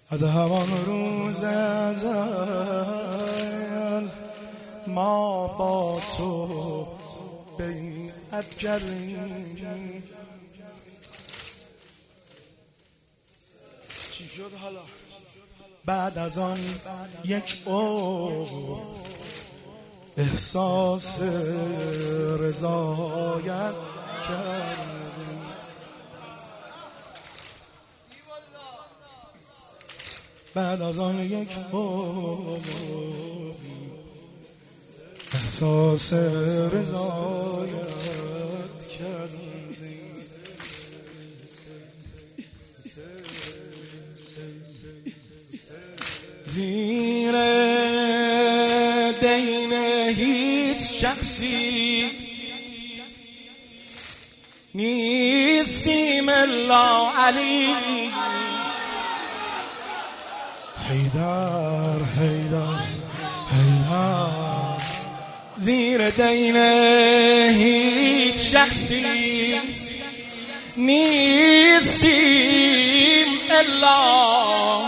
از همان روز ازل ما با تو بیعت کردیم. چی شد حالا؟ بعد از آن یک عمر احساس رضایت کردیم. بعد از آن یک عمر احساس رضایت کردیم. زیر دین هیچ شخصی نیستیم الا علی. حیدر حیدر حیدر. زیر دین هیچ شخصی نیستیم الا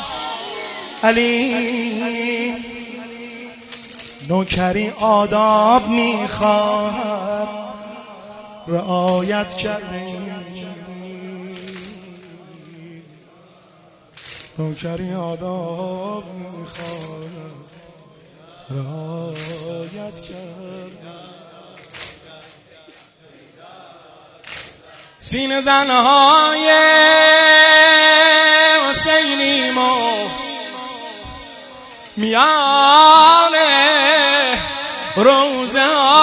علی. نوکری آداب میخواهد رعایت کردیم. نوکری آداب میخواهد رعایت کردیم. سینه زنهای حسینیم و میان روزه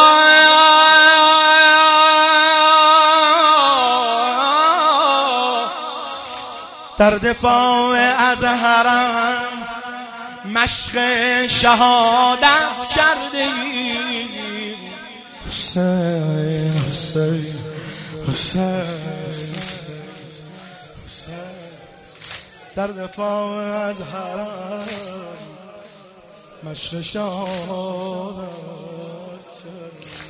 در دفاع از حرم مشق شهادت کردیم. حسین حسین حسین در دفاع از حرم مشق شهادت کردیم.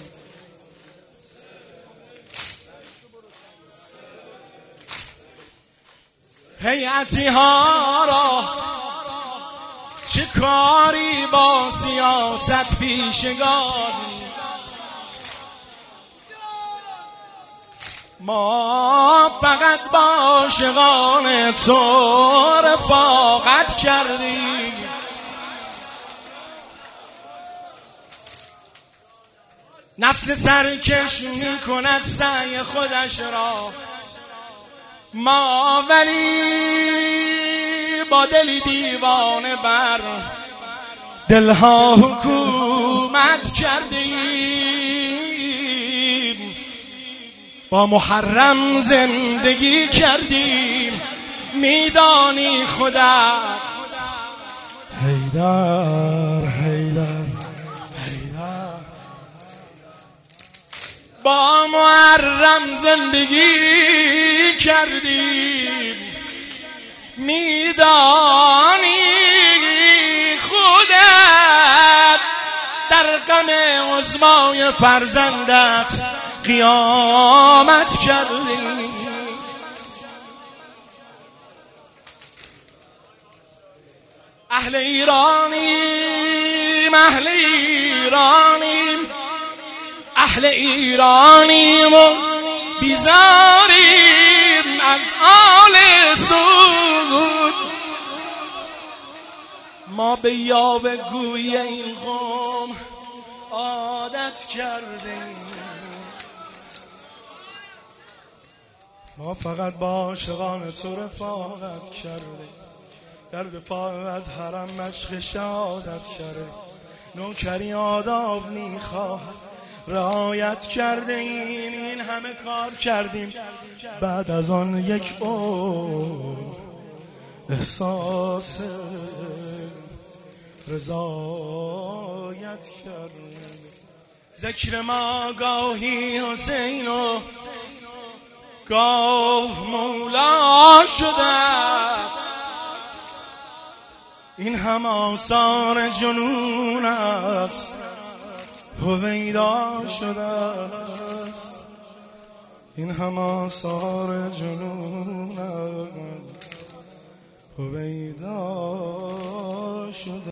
هیئتی ها را چه کاری با سیاست پیشگان. ما فقط با عاشقان تو رفاقت کردیم. نفس سرکش می کند سعی خودش را، ما ولی با دلی دیوانه بر دلها حکومت کردیم. با محرم زندگی کردیم، میدانی خدا. حیدر حیدر حیدر. با محرم زندگی کردیم، میدانی خودت. در غم عظمای فرزندت قیامت کردیم. اهل ایرانیم اهل ایرانیم اهل ایرانیم و بیزاریم از آل سود. ما به یاوه‌گویی این قوم عادت کردیم. ما فقط با عاشقان تو رفاقت کردیم. در دفاع از حرم مشق شهادت کردیم. نوکری آداب میخواهد رعایت کردیم. این همه کار کردیم، بعد از آن یک عمر احساس رضایت کردیم. ذکر ما گاهی حسین و گاه مولا شده است. این هم آثار جنون است، هویدا شده است. این هم آثار جنون است، هویدا شده.